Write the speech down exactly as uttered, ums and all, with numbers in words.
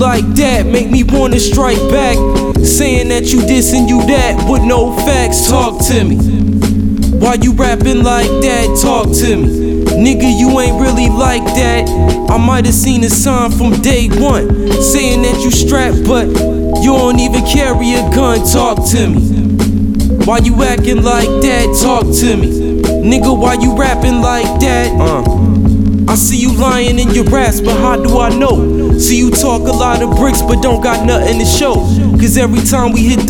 like that make me wanna strike back. Saying that you this and you that with no facts. Talk to me. Why you rapping like that? Talk to me. Nigga, you ain't really like that. I might have seen a sign from day one saying that you strapped, but you don't even carry a gun. Talk to me. Why you acting like that? Talk to me. Nigga, why you rapping like that? Uh. I see you lying in your raps, but how do I know? See you talk a lot of bricks, but don't got nothing to show. Cause every time we hit the